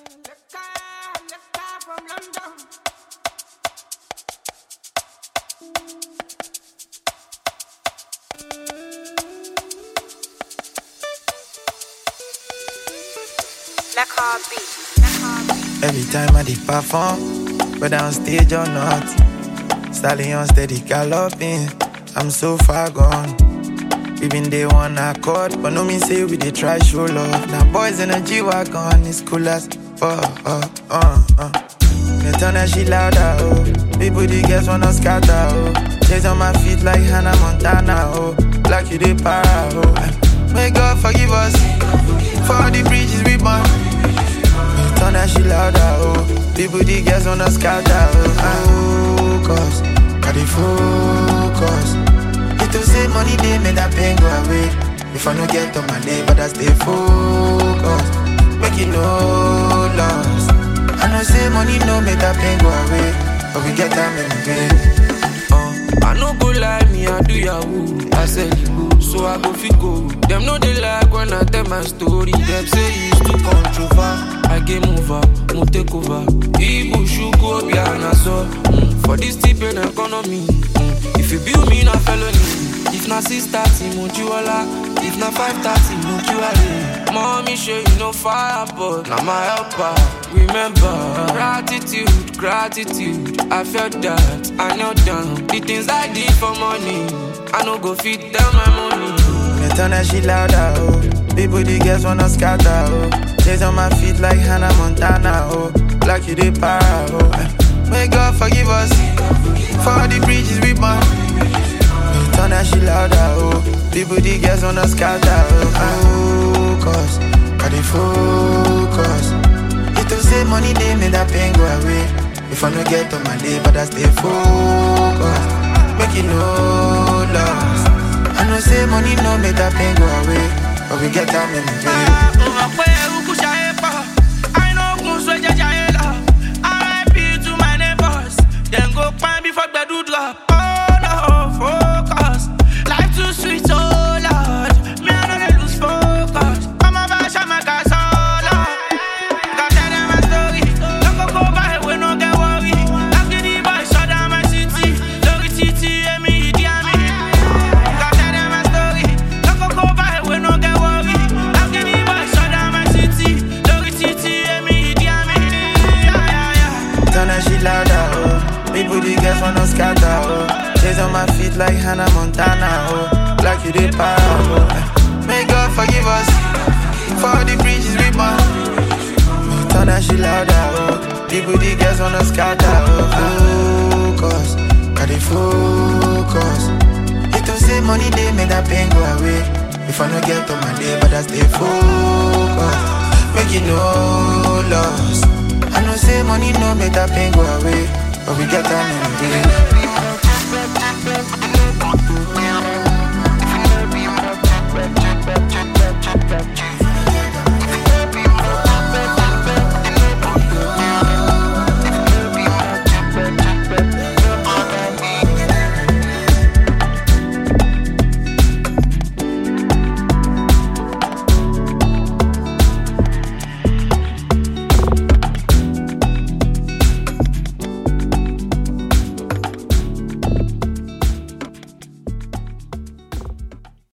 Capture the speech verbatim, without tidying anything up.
Every time I did perform, whether on stage or not, stallion steady galloping, I'm so far gone. Even they one accord, but no mean say we they try show love. Now boys in a G-Wagon, it's cool as fuck, uh, uh, uh. They turn that shit louder, oh. People the girls wanna scatter, oh. Chase on my feet like Hannah Montana, oh. Like you they para, oh. May God forgive us for all the bridges we burn. Turn that shit louder, oh. People, the girls wanna scatter, oh. Focus, got the focus. It to say money, they made that pain go away. If I no get on my day, but I stay focused. Make it no loss. I know say money no make that pain go away, but we get time in the day. Uh, I no go lie, me I do yahoo. I said you go, so I go fit go. Them know they like when I tell my story. Them say it's too controversial. I game over, mo take over. Ibu shuko biana so mm, for this tip in economy. Mm, if you build me na felony, if na six thirty mo jiwala, if na five thirty mo jiwale. Mommy show you no fire, but na my helper. Remember gratitude, gratitude. I felt that I knelt down. The things I did for money, I no go fit down my money. They turn that shit louder, oh. People, the girls wanna scatter, oh. Chase on my feet like Hannah Montana, oh. Like you they para, oh. May God forgive us for all the bridges we burn. Turn that shit louder, oh. People, the girls wanna scatter, oh. Focus, got the focus. It to say money, they made that pain go away. If I no get on my day, but I stay focused. Make it no loss. I know say money no make that pain go away, but we get time in the day. I know who's where R I P to my neighbors. Then go find before the do drop. Oh no, focus. Life too sweet, oh Lord. Me I know they lose focus. I'm a bash, I'm a gas, oh Lord. Got tell them my story. Don't go go by, we no get worried. I'm getting by, shut down my city. Lori Titi, and me, Idi Amin. Got tell them my story. Don't go go by, we no get worried. I'm getting by, shut down my city. Lori Titi, and me, Idi Amin. Yeah, yeah, yeah. Turn that shit louder, oh. People, the girls wanna scatter, oh. Chase on my feet like Hannah Montana, oh. Like you they para, oh. May God forgive us for all the bridges we burn. Turn that shit louder, oh. People, the girls wanna scatter, oh. Focus, got the focus. It to say money, they made that pain go away. If I no get on my day, but I stay focused. Make it no loss. I know say money no make that pain go away, but we get time in the day.